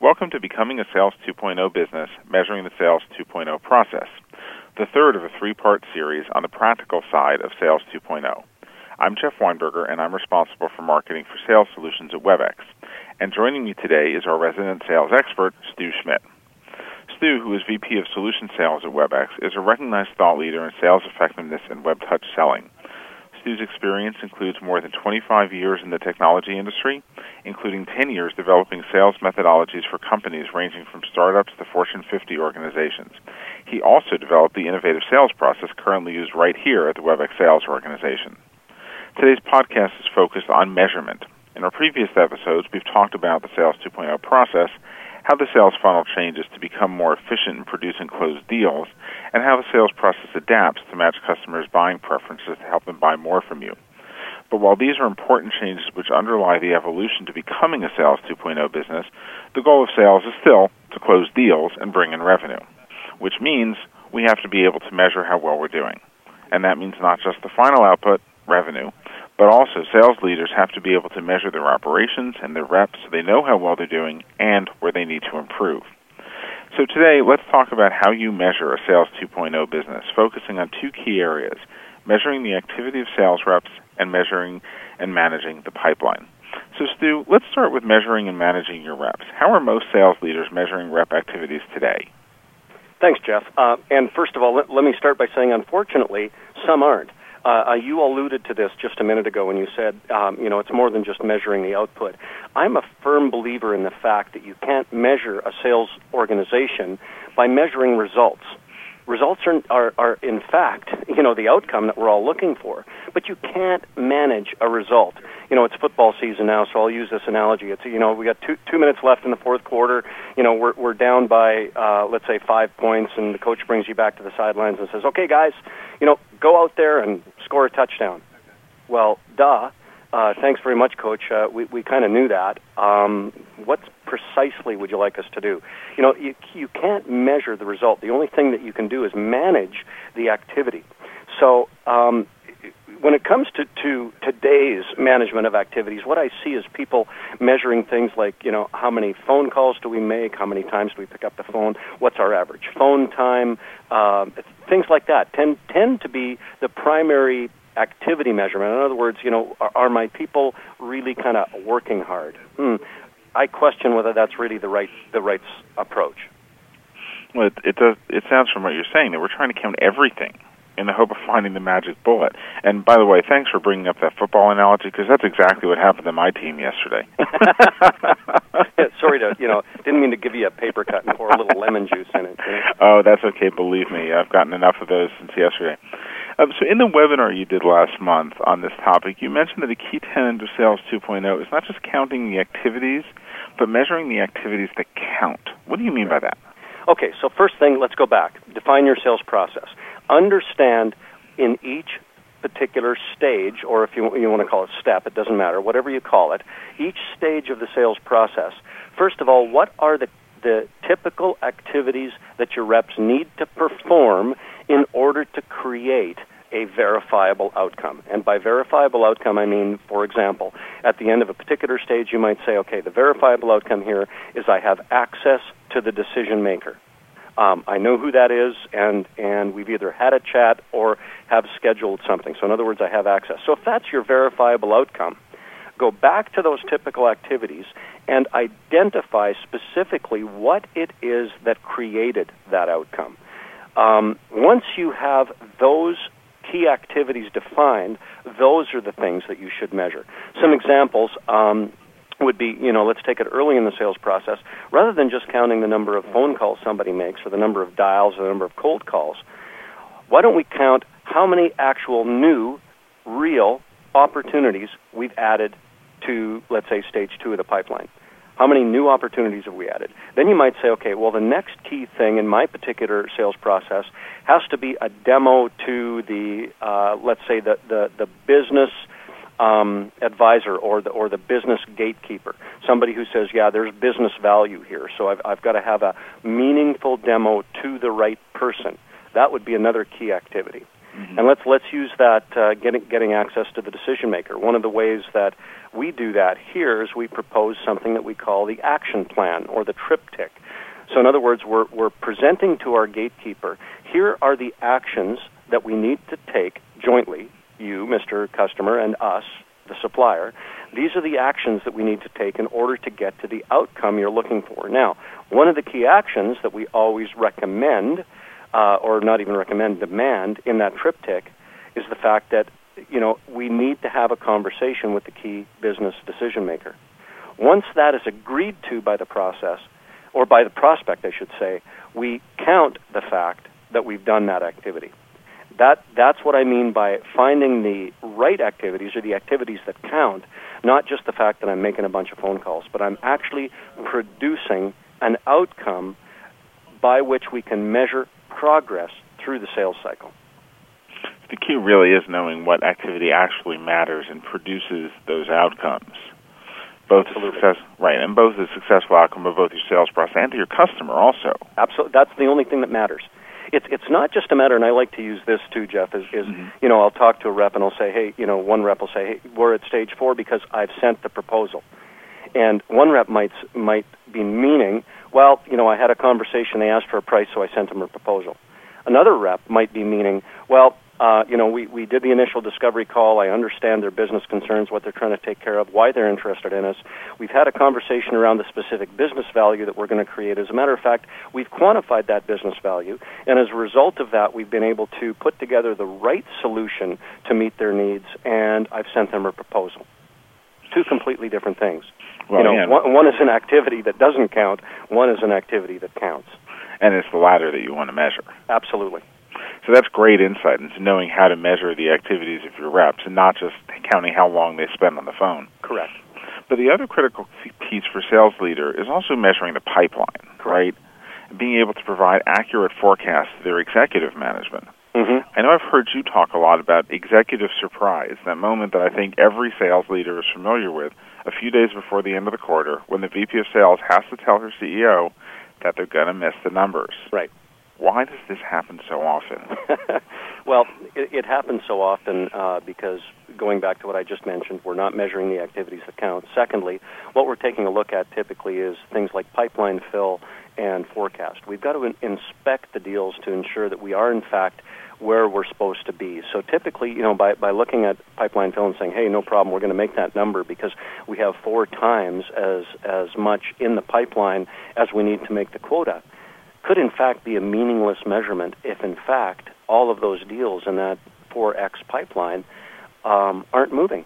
Welcome to Becoming a Sales 2.0 Business, Measuring the Sales 2.0 Process, the third of a three-part series on the practical side of Sales 2.0. I'm Jeff Weinberger, and I'm responsible for marketing for sales solutions at WebEx. And joining me today is our resident sales expert, Stu Schmidt. Stu, who is VP of Solution Sales at WebEx, is a recognized thought leader in sales effectiveness and web touch selling. Stu's experience includes more than 25 years in the technology industry, including 10 years developing sales methodologies for companies ranging from startups to Fortune 50 organizations. He also developed the innovative sales process currently used right here at the WebEx sales organization. Today's podcast is focused on measurement. In our previous episodes, we've talked about the Sales 2.0 process, how the sales funnel changes to become more efficient in producing closed deals, and how the sales process adapts to match customers' buying preferences to help them buy more from you. But while these are important changes which underlie the evolution to becoming a Sales 2.0 business, the goal of sales is still to close deals and bring in revenue, which means we have to be able to measure how well we're doing. And that means not just the final output, revenue, but also sales leaders have to be able to measure their operations and their reps so they know how well they're doing and where they need to improve. So today, let's talk about how you measure a Sales 2.0 business, focusing on two key areas, measuring the activity of sales reps and measuring and managing the pipeline. So Stu, let's start with measuring and managing your reps. How are most sales leaders measuring rep activities today? Thanks, Jeff. And first of all, let me start by saying, unfortunately, some aren't. You alluded to this just a minute ago when you said, it's more than just measuring the output. I'm a firm believer in the fact that you can't measure a sales organization by measuring results. Results are in fact, the outcome that we're all looking for. But you can't manage a result. It's football season now, so I'll use this analogy. It's, we got two minutes left in the fourth quarter. We're down by, let's say, 5 points, and the coach brings you back to the sidelines and says, okay, guys, go out there and score a touchdown. Well, thanks very much, Coach. We kind of knew that. What precisely would you like us to do? You can't measure the result. The only thing that you can do is manage the activity. So when it comes to today's management of activities, what I see is people measuring things like, how many phone calls do we make, how many times do we pick up the phone, what's our average phone time, things like that tend to be the primary activity measurement. In other words, are my people really kind of working hard? I question whether that's really the right approach. Well, it sounds from what you're saying that we're trying to count everything in the hope of finding the magic bullet. And by the way, thanks for bringing up that football analogy, because that's exactly what happened to my team yesterday. Sorry didn't mean to give you a paper cut and pour a little lemon juice in it. Oh, that's okay. Believe me, I've gotten enough of those since yesterday. So in the webinar you did last month on this topic, you mentioned that a key tenet of Sales 2.0 is not just counting the activities, but measuring the activities that count. What do you mean by that? Okay, so first thing, let's go back. Define your sales process. Understand in each particular stage, or if you want to call it step, it doesn't matter, whatever you call it, each stage of the sales process, first of all, what are the typical activities that your reps need to perform in order to create a verifiable outcome? And by verifiable outcome, I mean, for example, at the end of a particular stage, you might say, okay, the verifiable outcome here is I have access to the decision maker. I know who that is, and we've either had a chat or have scheduled something. So in other words, I have access. So if that's your verifiable outcome, go back to those typical activities and identify specifically what it is that created that outcome. Once you have those key activities defined, those are the things that you should measure. Some examples would be, let's take it early in the sales process. Rather than just counting the number of phone calls somebody makes or the number of dials or the number of cold calls, why don't we count how many actual new, real opportunities we've added to, let's say, stage 2 of the pipeline? How many new opportunities have we added? Then you might say, okay, well, the next key thing in my particular sales process has to be a demo to the, let's say, the business advisor or the business gatekeeper, somebody who says, yeah, there's business value here, so I've got to have a meaningful demo to the right person. That would be another key activity. And let's use that getting access to the decision maker. One of the ways that we do that here is we propose something that we call the action plan or the triptych. So in other words, we're presenting to our gatekeeper, here are the actions that we need to take jointly, you, Mr. Customer, and us, the supplier. These are the actions that we need to take in order to get to the outcome you're looking for. Now, one of the key actions that we always recommend, or not even recommend, demand in that triptych is the fact that, we need to have a conversation with the key business decision maker. Once that is agreed to by the process, or by the prospect, I should say, we count the fact that we've done that activity. That's what I mean by finding the right activities or the activities that count, not just the fact that I'm making a bunch of phone calls, but I'm actually producing an outcome by which we can measure progress through the sales cycle. The key really is knowing what activity actually matters and produces those outcomes. Both and both the successful outcome of both your sales process and to your customer also. Absolutely, that's the only thing that matters. It's not just a matter, and I like to use this too, Jeff, is I'll talk to a rep and I'll say, hey, one rep will say, hey, we're at stage 4 because I've sent the proposal. And one rep might be meaning, well, I had a conversation, they asked for a price, so I sent them a proposal. Another rep might be meaning, well, we did the initial discovery call. I understand their business concerns, what they're trying to take care of, why they're interested in us. We've had a conversation around the specific business value that we're going to create. As a matter of fact, we've quantified that business value, and as a result of that, we've been able to put together the right solution to meet their needs, and I've sent them a proposal. Two completely different things. Well, one is an activity that doesn't count. One is an activity that counts. And it's the latter that you want to measure. Absolutely. So that's great insight into knowing how to measure the activities of your reps and not just counting how long they spend on the phone. Correct. But the other critical piece for sales leader is also measuring the pipeline, right? Being able to provide accurate forecasts to their executive management. Mm-hmm. I know I've heard you talk a lot about executive surprise, that moment that I think every sales leader is familiar with a few days before the end of the quarter when the VP of sales has to tell her CEO that they're going to miss the numbers. Right. Why does this happen so often? Well, it happens so often because, going back to what I just mentioned, we're not measuring the activities that count. Secondly, what we're taking a look at typically is things like pipeline fill and forecast. We've got to inspect the deals to ensure that we are, in fact, where we're supposed to be. So typically, by looking at pipeline fill and saying, hey, no problem, we're going to make that number because we have 4 times as much in the pipeline as we need to make the quota, could in fact be a meaningless measurement if in fact all of those deals in that 4X pipeline aren't moving.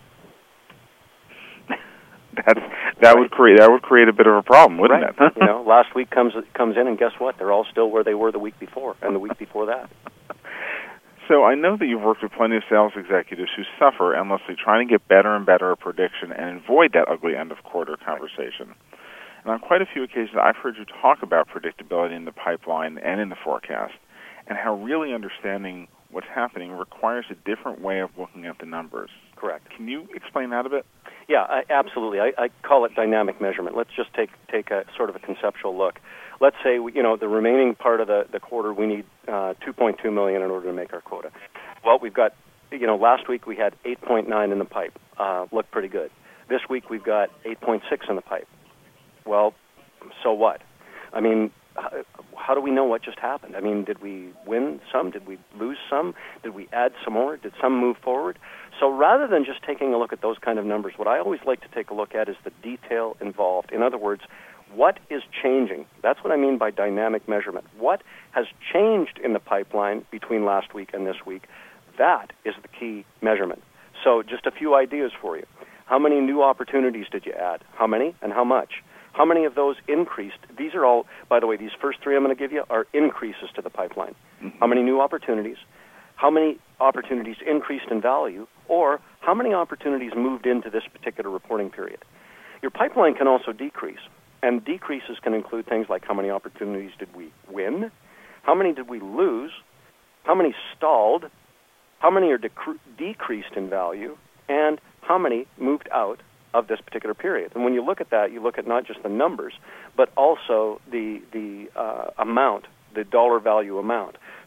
That would create a bit of a problem, wouldn't it? Last week comes in and guess what? They're all still where they were the week before and the week before that. So I know that you've worked with plenty of sales executives who suffer endlessly trying to get better and better at prediction and avoid that ugly end-of-quarter conversation. And on quite a few occasions, I've heard you talk about predictability in the pipeline and in the forecast and how really understanding what's happening requires a different way of looking at the numbers. Correct. Can you explain that a bit? Yeah, absolutely. I call it dynamic measurement. Let's just take a sort of a conceptual look. Let's say the remaining part of the quarter we need $2.2 million in order to make our quota. Well, we've got last week we had 8.9 in the pipe. Looked pretty good. This week we've got 8.6 in the pipe. Well, so what? I mean, how do we know what just happened? I mean, did we win some? Did we lose some? Did we add some more? Did some move forward? So rather than just taking a look at those kind of numbers, what I always like to take a look at is the detail involved. In other words, what is changing? That's what I mean by dynamic measurement. What has changed in the pipeline between last week and this week? That is the key measurement. So just a few ideas for you. How many new opportunities did you add? How many and how much? How many of those increased? These are all, by the way, these first 3 I'm going to give you are increases to the pipeline. Mm-hmm. How many new opportunities? How many opportunities increased in value? Or how many opportunities moved into this particular reporting period? Your pipeline can also decrease. And decreases can include things like how many opportunities did we win? How many did we lose? How many stalled? How many are decreased in value? And how many moved out of this particular period? And when you look at that, you look at not just the numbers, but also the amount, the dollar value amount.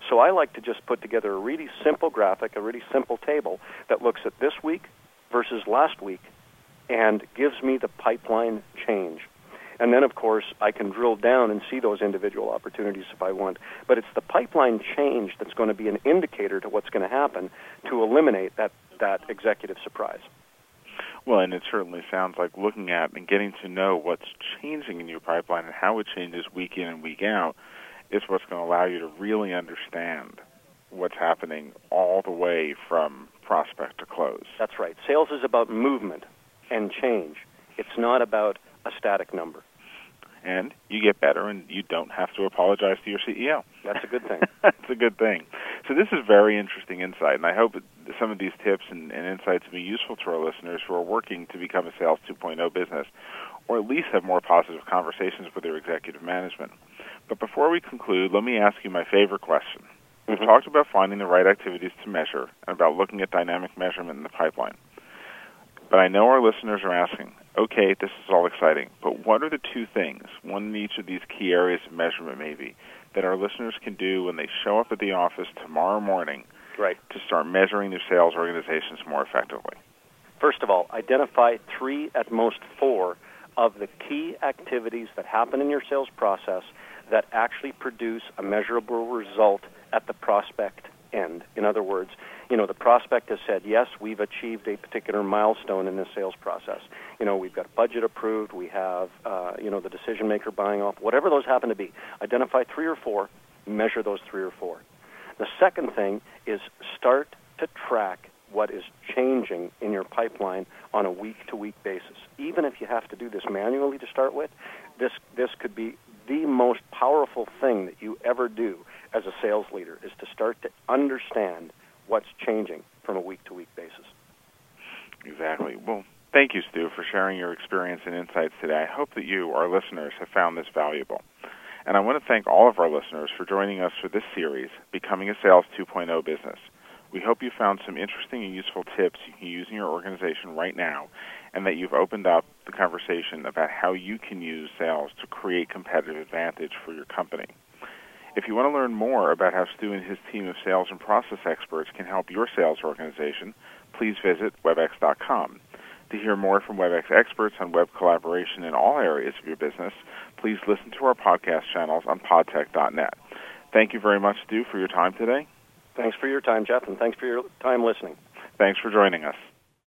So I like to just put together a really simple graphic, a really simple table that looks at this week versus last week and gives me the pipeline change. And then, of course, I can drill down and see those individual opportunities if I want. But it's the pipeline change that's going to be an indicator to what's going to happen to eliminate that executive surprise. Well, and it certainly sounds like looking at and getting to know what's changing in your pipeline and how it changes week in and week out is what's going to allow you to really understand what's happening all the way from prospect to close. That's right. Sales is about movement and change. It's not about a static number. And you get better, and you don't have to apologize to your CEO. That's a good thing. That's a good thing. So this is very interesting insight, and I hope some of these tips and insights will be useful to our listeners who are working to become a Sales 2.0 business, or at least have more positive conversations with their executive management. But before we conclude, let me ask you my favorite question. We've talked about finding the right activities to measure and about looking at dynamic measurement in the pipeline. But I know our listeners are asking, okay, this is all exciting, but what are the two things, one in each of these key areas of measurement maybe, that our listeners can do when they show up at the office tomorrow morning to start measuring their sales organizations more effectively? First of all, identify 3, at most 4, of the key activities that happen in your sales process that actually produce a measurable result at the prospect end. In other words, the prospect has said, yes, we've achieved a particular milestone in this sales process. We've got budget approved, we have, the decision maker buying off, whatever those happen to be. Identify 3 or 4, measure those 3 or 4. The second thing is start to track what is changing in your pipeline on a week-to-week basis. Even if you have to do this manually to start with, this could be the most powerful thing that you ever do as a sales leader, is to start to understand what's changing from a week-to-week basis. Exactly. Well, thank you, Stu, for sharing your experience and insights today. I hope that you, our listeners, have found this valuable. And I want to thank all of our listeners for joining us for this series, Becoming a Sales 2.0 Business. We hope you found some interesting and useful tips you can use in your organization right now, and that you've opened up the conversation about how you can use sales to create competitive advantage for your company. If you want to learn more about how Stu and his team of sales and process experts can help your sales organization, please visit Webex.com. To hear more from Webex experts on web collaboration in all areas of your business, please listen to our podcast channels on podtech.net. Thank you very much, Stu, for your time today. Thanks for your time, Jeff, and thanks for your time listening. Thanks for joining us.